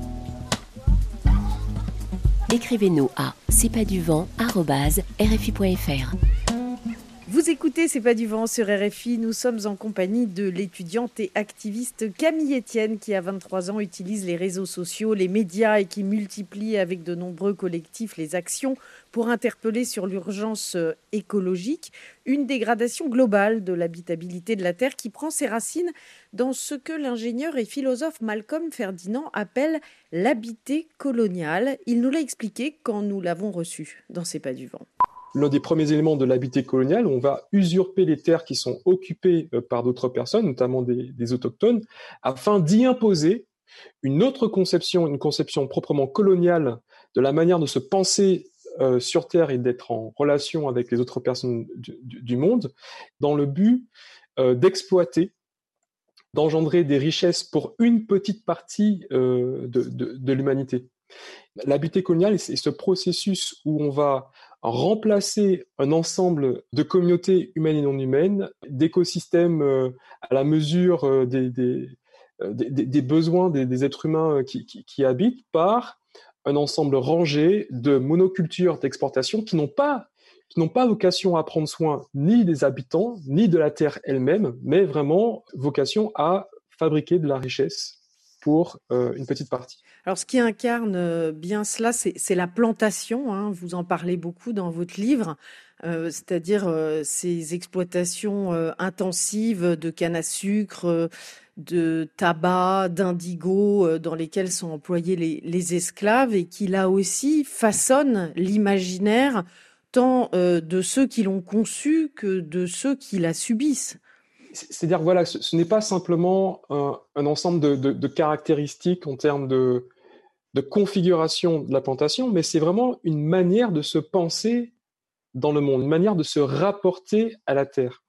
Écrivez-nous à c'est pas du vent arobase r f i point f r. Vous écoutez C'est pas du vent sur R F I. Nous sommes en compagnie de l'étudiante et activiste Camille Etienne qui, à vingt-trois ans, utilise les réseaux sociaux, les médias et qui multiplie avec de nombreux collectifs les actions pour interpeller sur l'urgence écologique, une dégradation globale de l'habitabilité de la Terre qui prend ses racines dans ce que l'ingénieur et philosophe Malcolm Ferdinand appelle l'habité colonial. Il nous l'a expliqué quand nous l'avons reçu dans C'est pas du vent. L'un des premiers éléments de l'habité colonial, on va usurper les terres qui sont occupées par d'autres personnes, notamment des, des autochtones, afin d'y imposer une autre conception, une conception proprement coloniale de la manière de se penser euh, sur Terre et d'être en relation avec les autres personnes du, du, du monde, dans le but euh, d'exploiter d'engendrer des richesses pour une petite partie euh, de, de, de l'humanité. L'habité coloniale, c'est ce processus où on va remplacer un ensemble de communautés humaines et non humaines, d'écosystèmes euh, à la mesure euh, des, des, des, des besoins des, des êtres humains qui, qui, qui habitent, par un ensemble rangé de monocultures d'exportation qui n'ont pas qui n'ont pas vocation à prendre soin ni des habitants, ni de la terre elle-même, mais vraiment vocation à fabriquer de la richesse pour euh, une petite partie. Alors, ce qui incarne bien cela, c'est, c'est la plantation, hein, vous en parlez beaucoup dans votre livre, euh, c'est-à-dire euh, ces exploitations euh, intensives de canne à sucre, euh, de tabac, d'indigo, euh, dans lesquelles sont employés les, les esclaves, et qui là aussi façonnent l'imaginaire tant euh, de ceux qui l'ont conçu que de ceux qui la subissent. C'est-à-dire, voilà, ce, ce n'est pas simplement un, un ensemble de, de, de caractéristiques en termes de, de configuration de la plantation, mais c'est vraiment une manière de se penser dans le monde, une manière de se rapporter à la terre.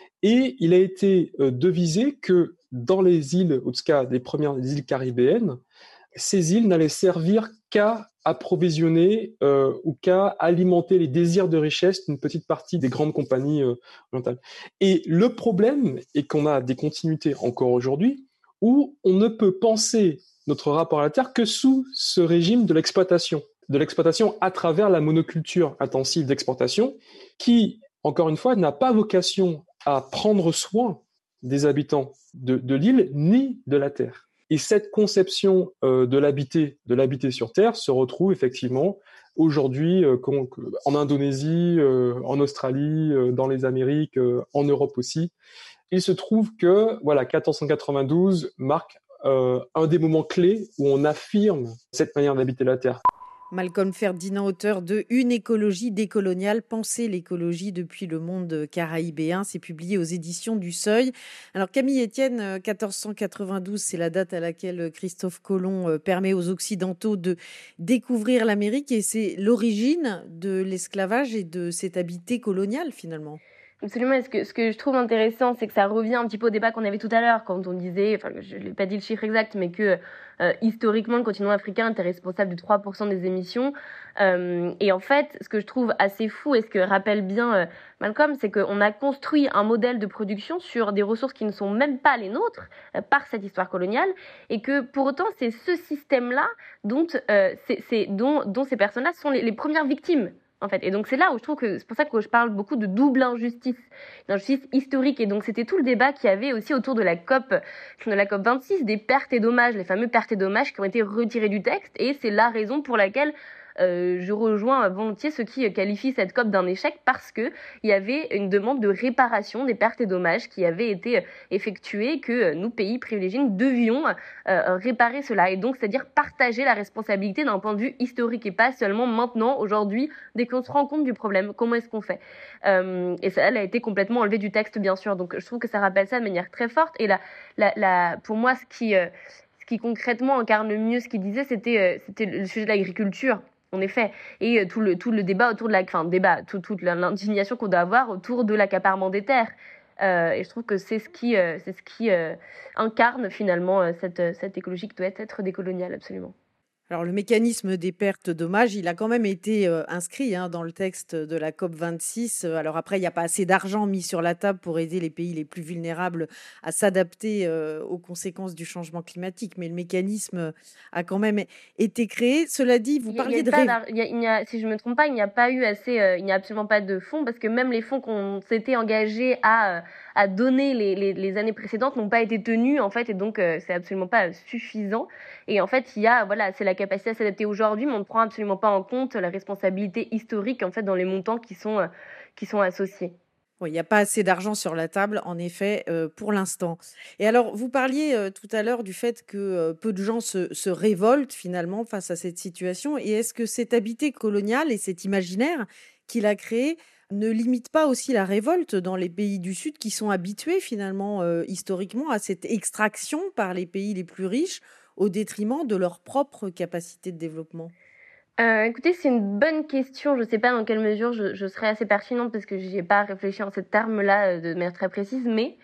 Et il a été euh, devisé que dans les îles, en tout cas les premières les îles caribéennes, ces îles n'allaient servir qu'à approvisionner euh, ou qu'à alimenter les désirs de richesse d'une petite partie des grandes compagnies euh, orientales. Et le problème est qu'on a des continuités encore aujourd'hui où on ne peut penser notre rapport à la terre que sous ce régime de l'exploitation, de l'exploitation à travers la monoculture intensive d'exportation qui, encore une fois, n'a pas vocation à prendre soin des habitants de, de l'île ni de la terre. Et cette conception euh, de l'habiter, de l'habiter sur Terre se retrouve effectivement aujourd'hui euh, en Indonésie, euh, en Australie, euh, dans les Amériques, euh, en Europe aussi. Il se trouve que voilà, quatorze cent quatre-vingt-douze marque euh, un des moments clés où on affirme cette manière d'habiter la Terre. Malcolm Ferdinand, auteur de Une écologie décoloniale, penser l'écologie depuis le monde caraïbéen, c'est publié aux éditions du Seuil. Alors Camille Etienne, quatorze cent quatre-vingt-douze, c'est la date à laquelle Christophe Colomb permet aux Occidentaux de découvrir l'Amérique et c'est l'origine de l'esclavage et de cet habité colonial finalement. Absolument. Et ce que, ce que je trouve intéressant, c'est que ça revient un petit peu au débat qu'on avait tout à l'heure, quand on disait, enfin, je n'ai pas dit le chiffre exact, mais que euh, historiquement, le continent africain était responsable de trois pour cent des émissions. Euh, et en fait, ce que je trouve assez fou, et ce que rappelle bien euh, Malcolm, c'est qu'on a construit un modèle de production sur des ressources qui ne sont même pas les nôtres, euh, par cette histoire coloniale, et que pour autant, c'est ce système-là dont, euh, c'est, c'est, dont, dont ces personnes-là sont les, les premières victimes. En fait. Et donc c'est là où je trouve que c'est pour ça que je parle beaucoup de double injustice, d'injustice historique. Et donc c'était tout le débat qu'il y avait aussi autour de la COP, de la COP vingt-six, des pertes et dommages, les fameux pertes et dommages qui ont été retirés du texte. Et c'est la raison pour laquelle euh, je rejoins volontiers ceux qui qualifient cette COP d'un échec, parce que il y avait une demande de réparation des pertes et dommages qui avaient été effectuées, que nous, pays privilégiés, nous devions euh, réparer cela. Et donc, c'est-à-dire partager la responsabilité d'un point de vue historique et pas seulement maintenant, aujourd'hui, dès qu'on se rend compte du problème. Comment est-ce qu'on fait euh, Et ça, elle a été complètement enlevée du texte, bien sûr. Donc, je trouve que ça rappelle ça de manière très forte. Et la, la, la, pour moi, ce qui, euh, ce qui concrètement incarne le mieux ce qu'il disait, c'était, euh, c'était le sujet de l'agriculture. En effet, et tout le tout le débat autour de la, enfin débat, tout, toute l'indignation qu'on doit avoir autour de l'accaparement des terres. Euh, et je trouve que c'est ce qui, euh, c'est ce qui euh, incarne finalement euh, cette cette écologie qui doit être décoloniale, absolument. Alors, le mécanisme des pertes dommages, il a quand même été euh, inscrit hein, dans le texte de la COP vingt-six. Alors après, il n'y a pas assez d'argent mis sur la table pour aider les pays les plus vulnérables à s'adapter euh, aux conséquences du changement climatique. Mais le mécanisme a quand même été créé. Cela dit, vous parliez de... Ré... Il y a, il y a, si je ne me trompe pas, il n'y a pas eu assez... Euh, il n'y a absolument pas de fonds, parce que même les fonds qu'on s'était engagés à... Euh, à donner les, les, les années précédentes n'ont pas été tenues, en fait, et donc euh, c'est absolument pas suffisant. Et en fait, il y a, voilà, c'est la capacité à s'adapter aujourd'hui, mais on ne prend absolument pas en compte la responsabilité historique, en fait, dans les montants qui sont, euh, qui sont associés. Oui, il n'y a pas assez d'argent sur la table, en effet, euh, pour l'instant. Et alors, vous parliez euh, tout à l'heure du fait que euh, peu de gens se, se révoltent, finalement, face à cette situation. Et est-ce que cet habité colonial et cet imaginaire qu'il a créé ne limite pas aussi la révolte dans les pays du Sud qui sont habitués finalement euh, historiquement à cette extraction par les pays les plus riches au détriment de leur propre capacité de développement? Euh, écoutez, c'est une bonne question. Je ne sais pas dans quelle mesure je, je serais assez pertinente parce que je n'y ai pas réfléchi en ces termes-là de manière très précise, mais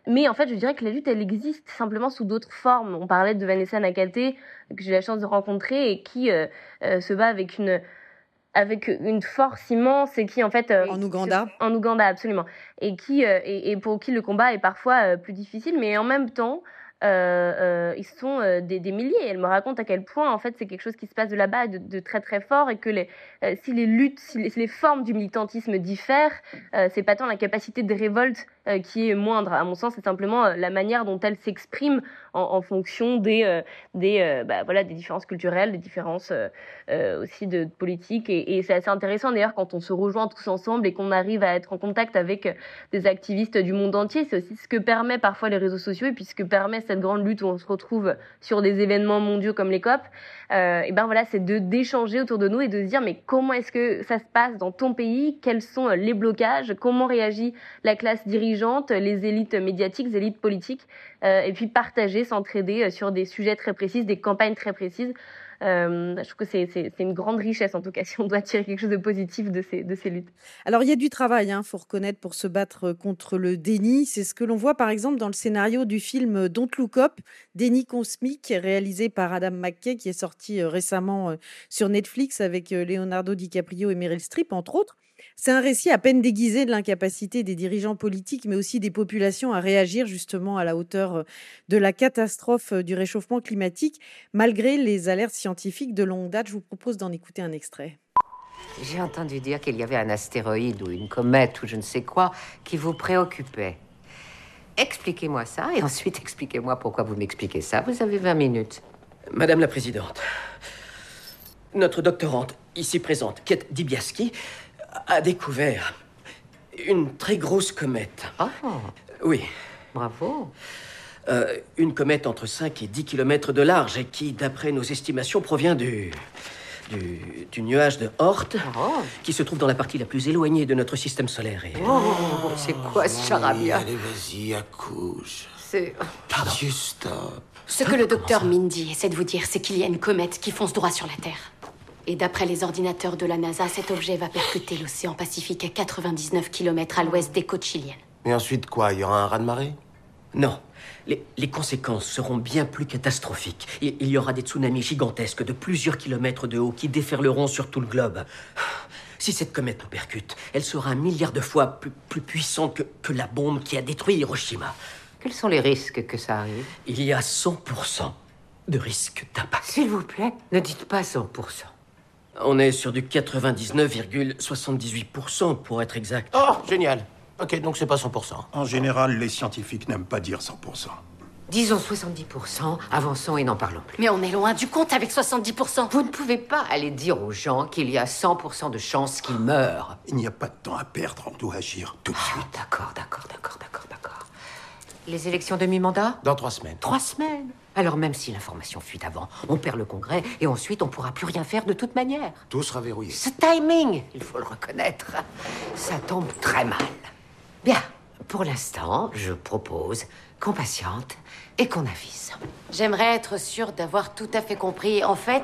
Mais en fait, je dirais que la lutte, elle existe simplement sous d'autres formes. On parlait de Vanessa Nakate, que j'ai eu la chance de rencontrer et qui euh, euh, se bat avec une avec une force immense et qui en fait euh, en Ouganda en Ouganda absolument et qui euh, et, et pour qui le combat est parfois euh, plus difficile, mais en même temps Euh, euh, ils sont euh, des, des milliers. Elle me raconte à quel point en fait c'est quelque chose qui se passe de là-bas de, de très très fort et que les, euh, si les luttes, si les, si les formes du militantisme diffèrent, euh, c'est pas tant la capacité de révolte euh, qui est moindre. À mon sens, c'est simplement euh, la manière dont elle s'exprime en, en fonction des euh, des euh, bah, voilà des différences culturelles, des différences euh, euh, aussi de, de politique et, et c'est assez intéressant d'ailleurs quand on se rejoint tous ensemble et qu'on arrive à être en contact avec des activistes du monde entier. C'est aussi ce que permet parfois les réseaux sociaux et puis ce que permet cette grande lutte où on se retrouve sur des événements mondiaux comme les COP, euh, et ben voilà, c'est de d'échanger autour de nous et de se dire mais comment est-ce que ça se passe dans ton pays, quels sont les blocages, comment réagit la classe dirigeante, les élites médiatiques, les élites politiques, euh, et puis partager, s'entraider sur des sujets très précis, des campagnes très précises. Euh, je trouve que c'est, c'est, c'est une grande richesse, en tout cas, si on doit tirer quelque chose de positif de ces, de ces luttes. Alors, il y a du travail, hein, faut reconnaître, pour se battre contre le déni. C'est ce que l'on voit, par exemple, dans le scénario du film Don't Look Up, Déni cosmique, réalisé par Adam McKay, qui est sorti euh, récemment euh, sur Netflix avec euh, Leonardo DiCaprio et Meryl Streep, entre autres. C'est un récit à peine déguisé de l'incapacité des dirigeants politiques, mais aussi des populations à réagir justement à la hauteur de la catastrophe du réchauffement climatique, malgré les alertes scientifiques de longue date. Je vous propose d'en écouter un extrait. J'ai entendu dire qu'il y avait un astéroïde ou une comète ou je ne sais quoi qui vous préoccupait. Expliquez-moi ça et ensuite expliquez-moi pourquoi vous m'expliquez ça. Vous avez vingt minutes. Madame la Présidente, notre doctorante, ici présente, Kate Dibiaski, a découvert une très grosse comète. Oh. Oui. Bravo. Euh, une comète entre cinq et dix kilomètres de large et qui, d'après nos estimations, provient du, du, du nuage de Oort, oh. qui se trouve dans la partie la plus éloignée de notre système solaire. Et... Oh, c'est quoi ce charabia? Allez, vas-y, accouche. C'est... Pardon. Dieu, stop. Ce que le docteur Mindy essaie de vous dire, c'est qu'il y a une comète qui fonce droit sur la Terre. Et d'après les ordinateurs de la NASA, cet objet va percuter l'océan Pacifique à quatre-vingt-dix-neuf kilomètres à l'ouest des côtes chiliennes. Et ensuite, quoi? Il y aura un raz-de-marée? Non. Les, les conséquences seront bien plus catastrophiques. Il, il y aura des tsunamis gigantesques de plusieurs kilomètres de haut qui déferleront sur tout le globe. Si cette comète nous percute, elle sera un milliard de fois plus, plus puissante que, que la bombe qui a détruit Hiroshima. Quels sont les risques que ça arrive? Il y a cent pour cent de risque d'impact. S'il vous plaît, ne dites pas cent pour cent. On est sur du quatre-vingt-dix-neuf virgule soixante-dix-huit pour cent pour être exact. Oh, génial. Ok, donc c'est pas cent pour cent. En général, les scientifiques n'aiment pas dire cent pour cent. Disons soixante-dix pour cent, avançons et n'en parlons plus. Mais on est loin du compte avec soixante-dix pour cent. Vous ne pouvez pas aller dire aux gens qu'il y a cent pour cent de chances qu'ils meurent. Il n'y a pas de temps à perdre, on doit agir tout de suite. Oh, d'accord, d'accord, d'accord, d'accord, d'accord. Les élections de mi-mandat? Dans trois semaines. Trois semaines? Alors même si l'information fuite avant, on perd le congrès et ensuite on pourra plus rien faire de toute manière. Tout sera verrouillé. Ce timing, il faut le reconnaître, ça tombe très mal. Bien, pour l'instant, je propose qu'on patiente et qu'on avise. J'aimerais être sûre d'avoir tout à fait compris. En fait,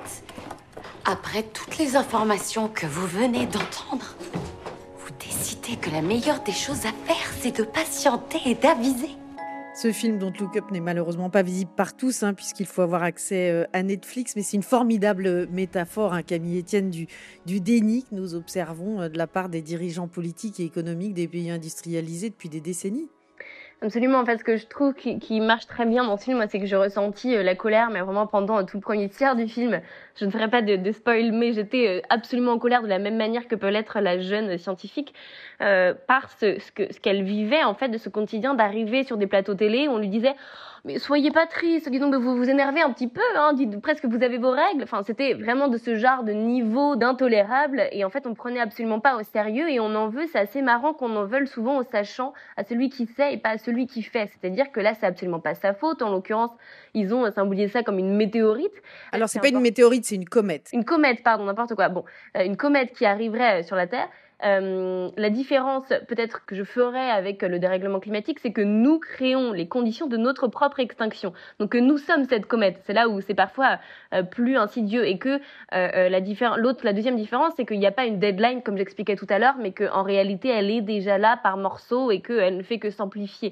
après toutes les informations que vous venez d'entendre, vous décidez que la meilleure des choses à faire, c'est de patienter et d'aviser. Ce film Don't Look Up n'est malheureusement pas visible par tous, hein, puisqu'il faut avoir accès à Netflix, mais c'est une formidable métaphore, hein, Camille Etienne, du, du déni que nous observons de la part des dirigeants politiques et économiques des pays industrialisés depuis des décennies. Absolument, en fait, ce que je trouve qui, qui marche très bien dans ce film, moi, c'est que j'ai ressenti euh, la colère, mais vraiment pendant euh, tout le premier tiers du film. Je ne ferai pas de, de spoil, mais j'étais euh, absolument en colère de la même manière que peut l'être la jeune scientifique, euh, par ce, ce, que, ce qu'elle vivait, en fait, de ce quotidien d'arriver sur des plateaux télé où on lui disait « Mais soyez pas triste, dis donc, vous vous énervez un petit peu, hein, dites presque vous avez vos règles. » Enfin, c'était vraiment de ce genre de niveau d'intolérable, et en fait, on prenait absolument pas au sérieux, et on en veut, c'est assez marrant qu'on en veuille souvent au sachant, à celui qui sait et pas à celui qui fait. C'est-à-dire que là, c'est absolument pas sa faute. En l'occurrence, ils ont symbolisé ça comme une météorite. Alors, c'est, c'est pas encore... une météorite, c'est une comète. Une comète, pardon, n'importe quoi. Bon, euh, une comète qui arriverait sur la Terre. Euh, la différence peut-être que je ferais avec le dérèglement climatique, c'est que nous créons les conditions de notre propre extinction. Donc que nous sommes cette comète. C'est là où c'est parfois euh, plus insidieux et que euh, la, diffé- l'autre, la deuxième différence, c'est qu'il n'y a pas une deadline comme j'expliquais tout à l'heure, mais qu'en réalité elle est déjà là par morceaux et qu'elle ne fait que s'amplifier.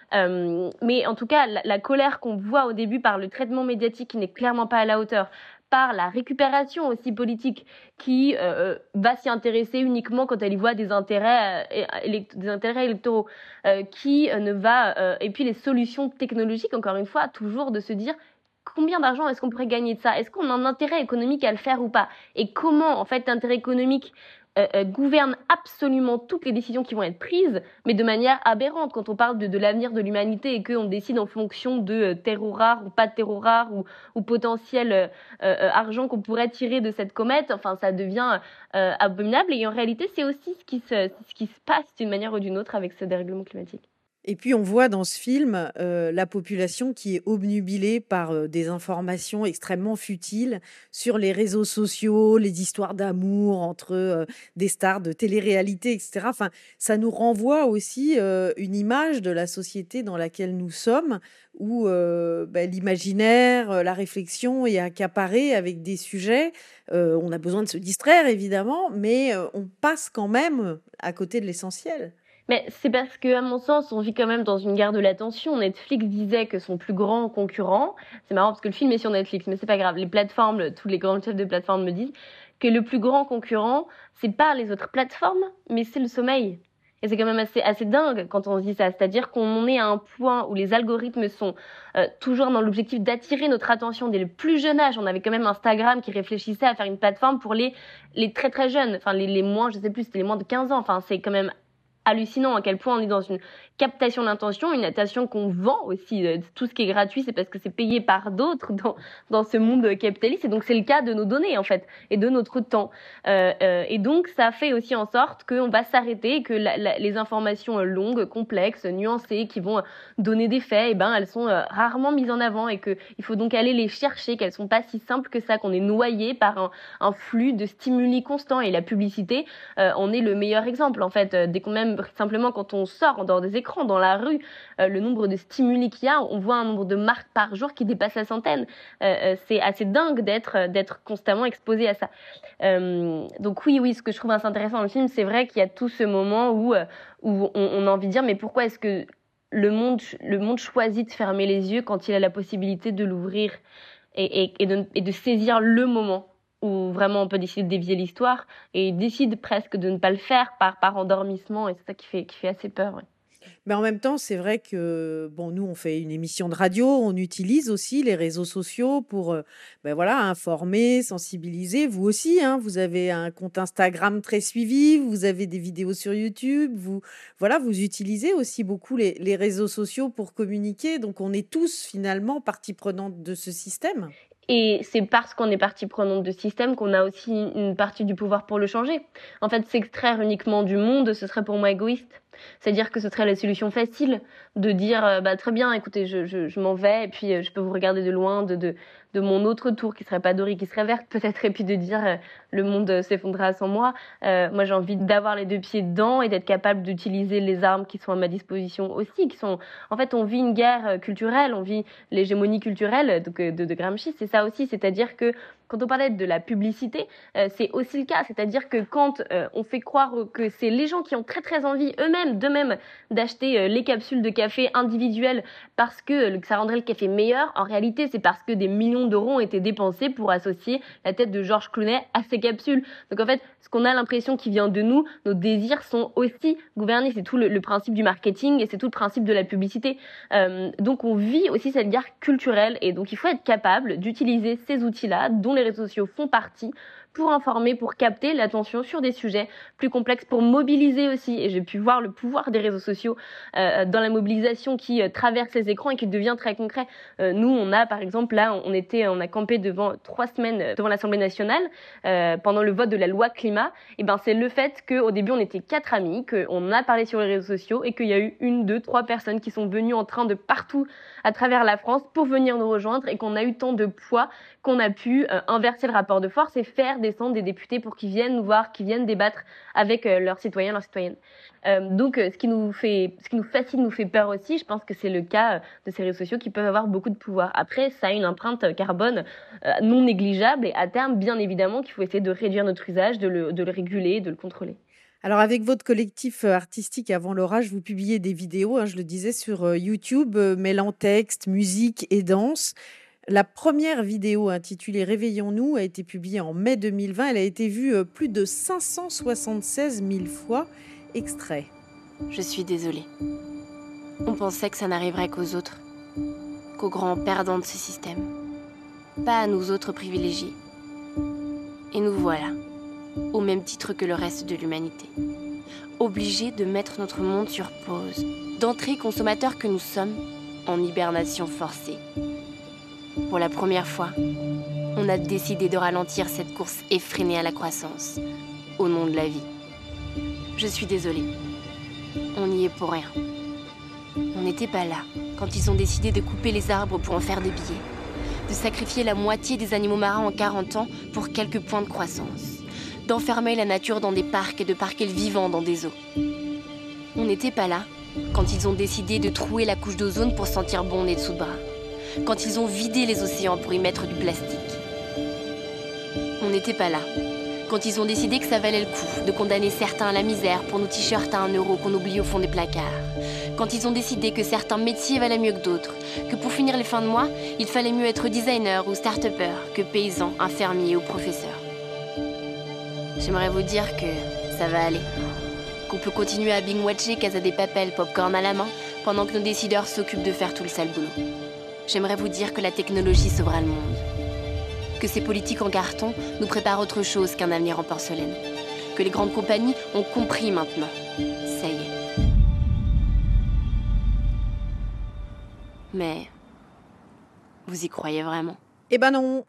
Euh, mais en tout cas, la, la colère qu'on voit au début par le traitement médiatique qui n'est clairement pas à la hauteur, par la récupération aussi politique qui euh, va s'y intéresser uniquement quand elle y voit des intérêts, euh, des intérêts électoraux, euh, qui euh, ne va euh, et puis les solutions technologiques, encore une fois, toujours de se dire combien d'argent est-ce qu'on pourrait gagner de ça ? Est-ce qu'on a un intérêt économique à le faire ou pas ? Et comment, en fait, l'intérêt économique euh, euh, gouverne absolument toutes les décisions qui vont être prises, mais de manière aberrante. Quand on parle de, de l'avenir de l'humanité et qu'on décide en fonction de euh, terreaux rares ou pas de terreaux rares ou, ou potentiel euh, euh, argent qu'on pourrait tirer de cette comète, enfin, ça devient euh, abominable. Et en réalité, c'est aussi ce qui se, ce qui se passe d'une manière ou d'une autre avec ce dérèglement climatique. Et puis on voit dans ce film euh, la population qui est obnubilée par euh, des informations extrêmement futiles sur les réseaux sociaux, les histoires d'amour entre euh, des stars de télé-réalité, et cetera. Enfin, ça nous renvoie aussi euh, une image de la société dans laquelle nous sommes, où euh, ben, l'imaginaire, euh, la réflexion est accaparée avec des sujets. Euh, on a besoin de se distraire évidemment, mais euh, on passe quand même à côté de l'essentiel. Mais c'est parce que, à mon sens, on vit quand même dans une guerre de l'attention. Netflix disait que son plus grand concurrent, c'est marrant parce que le film est sur Netflix, mais c'est pas grave. Les plateformes, tous les grands chefs de plateformes me disent que le plus grand concurrent, c'est pas les autres plateformes, mais c'est le sommeil. Et c'est quand même assez, assez dingue quand on se dit ça. C'est-à-dire qu'on est à un point où les algorithmes sont euh, toujours dans l'objectif d'attirer notre attention dès le plus jeune âge. On avait quand même Instagram qui réfléchissait à faire une plateforme pour les, les très très jeunes. Enfin, les, les moins, je sais plus, c'était les moins de quinze ans. Enfin, c'est quand même hallucinant à quel point on est dans une captation d'intention, une attention qu'on vend aussi. Tout ce qui est gratuit, c'est parce que c'est payé par d'autres dans, dans ce monde capitaliste. Et donc, c'est le cas de nos données, en fait, et de notre temps. Euh, euh, et donc, ça fait aussi en sorte qu'on va s'arrêter, que la, la, les informations longues, complexes, nuancées, qui vont donner des faits, eh ben, elles sont euh, rarement mises en avant et qu'il faut donc aller les chercher, qu'elles sont pas si simples que ça, qu'on est noyé par un, un flux de stimuli constants. Et la publicité, euh, on est le meilleur exemple, en fait. Dès qu'on même simplement quand on sort en dehors des écrans, dans la rue, euh, le nombre de stimuli qu'il y a, on voit un nombre de marques par jour qui dépasse la centaine. Euh, euh, c'est assez dingue d'être d'être constamment exposé à ça. Euh, donc oui, oui, ce que je trouve assez intéressant dans le film, c'est vrai qu'il y a tout ce moment où, euh, où on, on a envie de dire, mais pourquoi est-ce que le monde, le monde choisit de fermer les yeux quand il a la possibilité de l'ouvrir et, et, et, de, et de saisir le moment où vraiment on peut décider de dévier l'histoire, et il décide presque de ne pas le faire par, par endormissement, et c'est ça qui fait, qui fait assez peur. Ouais. Mais en même temps, c'est vrai que bon, nous, on fait une émission de radio, on utilise aussi les réseaux sociaux pour euh, ben voilà, informer, sensibiliser. Vous aussi, hein, vous avez un compte Instagram très suivi, vous avez des vidéos sur YouTube, vous, voilà, vous utilisez aussi beaucoup les, les réseaux sociaux pour communiquer. Donc, on est tous finalement partie prenante de ce système. Et c'est parce qu'on est partie prenante de ce système qu'on a aussi une partie du pouvoir pour le changer. En fait, s'extraire uniquement du monde, ce serait pour moi égoïste. C'est-à-dire que ce serait la solution facile de dire euh, bah très bien, écoutez, je, je, je m'en vais et puis euh, je peux vous regarder de loin de, de, de mon autre tour qui serait pas dorée, qui serait verte peut-être, et puis de dire euh, le monde s'effondrera sans moi. Euh, moi, j'ai envie d'avoir les deux pieds dedans et d'être capable d'utiliser les armes qui sont à ma disposition aussi, qui sont en fait, on vit une guerre culturelle, on vit l'hégémonie culturelle de, de, de Gramsci, c'est ça aussi, c'est-à-dire que quand on parlait de la publicité, euh, c'est aussi le cas, c'est-à-dire que quand euh, on fait croire que c'est les gens qui ont très très envie eux-mêmes, d'eux-mêmes, d'acheter euh, les capsules de café individuelles parce que, euh, que ça rendrait le café meilleur, en réalité c'est parce que des millions d'euros ont été dépensés pour associer la tête de Georges Clooney à ces capsules. Donc en fait, ce qu'on a l'impression qui vient de nous, nos désirs sont aussi gouvernés, c'est tout le, le principe du marketing et c'est tout le principe de la publicité. Euh, donc on vit aussi cette guerre culturelle et donc il faut être capable d'utiliser ces outils-là, dont les réseaux sociaux font partie, pour informer, pour capter l'attention sur des sujets plus complexes, pour mobiliser aussi. Et j'ai pu voir le pouvoir des réseaux sociaux euh, dans la mobilisation qui euh, traverse les écrans et qui devient très concret. Euh, nous, on a par exemple, là, on était, on a campé devant trois semaines devant l'Assemblée nationale euh, pendant le vote de la loi climat. Et ben, c'est le fait qu'au début, on était quatre amis, qu'on a parlé sur les réseaux sociaux et qu'il y a eu une, deux, trois personnes qui sont venues en train de partout à travers la France pour venir nous rejoindre et qu'on a eu tant de poids qu'on a pu euh, inverser le rapport de force et faire descendre des députés pour qu'ils viennent nous voir, qu'ils viennent débattre avec euh, leurs citoyens, leurs citoyennes. Euh, donc, euh, ce qui nous fait, ce qui nous fascine, nous fait peur aussi. Je pense que c'est le cas euh, de ces réseaux sociaux qui peuvent avoir beaucoup de pouvoir. Après, ça a une empreinte carbone euh, non négligeable et à terme, bien évidemment, qu'il faut essayer de réduire notre usage, de le, de le réguler, de le contrôler. Alors avec votre collectif euh, artistique Avant l'orage, vous publiez des vidéos, hein, je le disais, sur euh, YouTube, euh, mêlant texte, musique et danse. La première vidéo intitulée Réveillons-nous a été publiée en mai deux mille vingt. Elle a été vue euh, plus de cinq cent soixante-seize mille fois. Extrait. Je suis désolée. On pensait que ça n'arriverait qu'aux autres, qu'aux grands perdants de ce système. Pas à nous autres privilégiés. Et nous voilà, au même titre que le reste de l'humanité. Obligés de mettre notre monde sur pause, d'entrer consommateurs que nous sommes en hibernation forcée. Pour la première fois, on a décidé de ralentir cette course effrénée à la croissance, au nom de la vie. Je suis désolée. On n'y est pour rien. On n'était pas là quand ils ont décidé de couper les arbres pour en faire des billets, de sacrifier la moitié des animaux marins en quarante ans pour quelques points de croissance, d'enfermer la nature dans des parcs et de parquer le vivant dans des eaux. On n'était pas là quand ils ont décidé de trouer la couche d'ozone pour sentir bon nez dessous de bras, quand ils ont vidé les océans pour y mettre du plastique. On n'était pas là quand ils ont décidé que ça valait le coup de condamner certains à la misère pour nos t-shirts à un euro qu'on oublie au fond des placards. Quand ils ont décidé que certains métiers valaient mieux que d'autres, que pour finir les fins de mois, il fallait mieux être designer ou start-upper que paysan, infirmier ou professeur. J'aimerais vous dire que ça va aller. Qu'on peut continuer à binge-watcher Casa des Papel, popcorn à la main, pendant que nos décideurs s'occupent de faire tout le sale boulot. J'aimerais vous dire que la technologie sauvera le monde. Que ces politiques en carton nous préparent autre chose qu'un avenir en porcelaine. Que les grandes compagnies ont compris maintenant. Ça y est. Mais vous y croyez vraiment ? Eh ben non,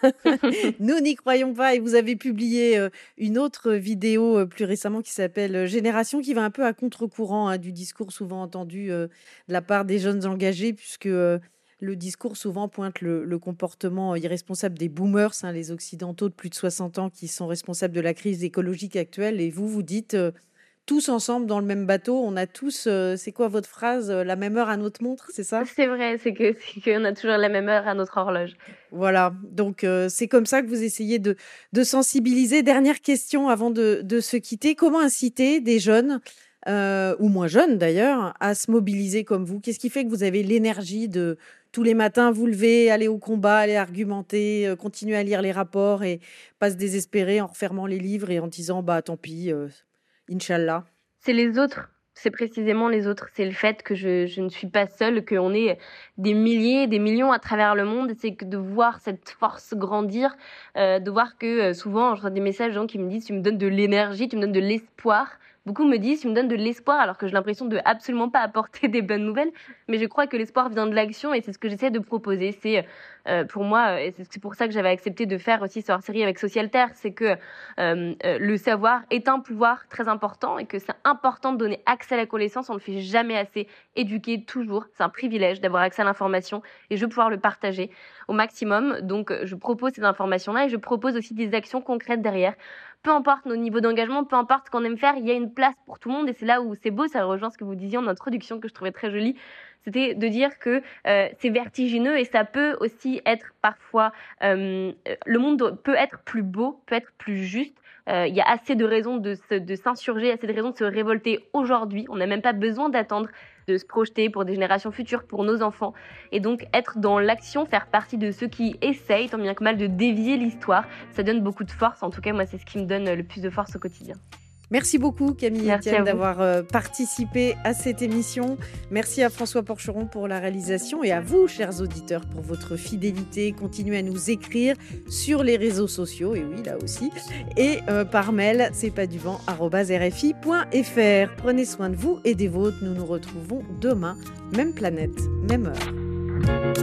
nous n'y croyons pas et vous avez publié euh, une autre vidéo euh, plus récemment qui s'appelle euh, Génération, qui va un peu à contre-courant hein, du discours souvent entendu euh, de la part des jeunes engagés, puisque euh, le discours souvent pointe le, le comportement irresponsable des boomers, hein, les occidentaux de plus de soixante ans qui sont responsables de la crise écologique actuelle, et vous, vous dites... Euh, tous ensemble dans le même bateau, on a tous, euh, c'est quoi votre phrase, euh, la même heure à notre montre, c'est ça ? C'est vrai, c'est que c'est qu'on a toujours la même heure à notre horloge. Voilà, donc euh, c'est comme ça que vous essayez de, de sensibiliser. Dernière question avant de, de se quitter, comment inciter des jeunes, euh, ou moins jeunes d'ailleurs, à se mobiliser comme vous ? Qu'est-ce qui fait que vous avez l'énergie de tous les matins vous lever, aller au combat, aller argumenter, euh, continuer à lire les rapports et pas se désespérer en refermant les livres et en disant bah tant pis, euh, Inch'Allah. C'est les autres, c'est précisément les autres. C'est le fait que je, je ne suis pas seule, qu'on est des milliers, des millions à travers le monde. C'est que de voir cette force grandir, euh, de voir que euh, souvent, je reçois des messages de gens qui me disent « tu me donnes de l'énergie, tu me donnes de l'espoir ». Beaucoup me disent « tu me donnes de l'espoir » alors que j'ai l'impression de absolument pas apporter des bonnes nouvelles. Mais je crois que l'espoir vient de l'action et c'est ce que j'essaie de proposer. C'est euh, pour moi, et c'est pour ça que j'avais accepté de faire aussi cette série avec Socialterre, c'est que euh, euh, le savoir est un pouvoir très important et que c'est important de donner accès à la connaissance. On ne le fait jamais assez. Éduquer toujours, c'est un privilège d'avoir accès à l'information et je veux pouvoir le partager au maximum. Donc je propose ces informations-là et je propose aussi des actions concrètes derrière. Peu importe nos niveaux d'engagement, peu importe ce qu'on aime faire, il y a une place pour tout le monde et c'est là où c'est beau, ça rejoint ce que vous disiez en introduction que je trouvais très joli. C'était de dire que euh, c'est vertigineux et ça peut aussi être parfois... Euh, le monde peut être plus beau, peut être plus juste. Euh, il y a assez de raisons de, se, de s'insurger, assez de raisons de se révolter aujourd'hui. On n'a même pas besoin d'attendre de se projeter pour des générations futures, pour nos enfants. Et donc, être dans l'action, faire partie de ceux qui essayent, tant bien que mal, de dévier l'histoire, ça donne beaucoup de force. En tout cas, moi, c'est ce qui me donne le plus de force au quotidien. Merci beaucoup Camille Merci Etienne d'avoir euh, participé à cette émission. Merci à François Porcheron pour la réalisation et à vous, chers auditeurs, pour votre fidélité. Continuez à nous écrire sur les réseaux sociaux, et oui, là aussi, et euh, par mail, c'est pas du vent arobase r f i point f r. Prenez soin de vous et des vôtres. Nous nous retrouvons demain, même planète, même heure.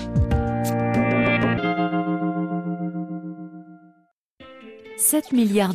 sept milliards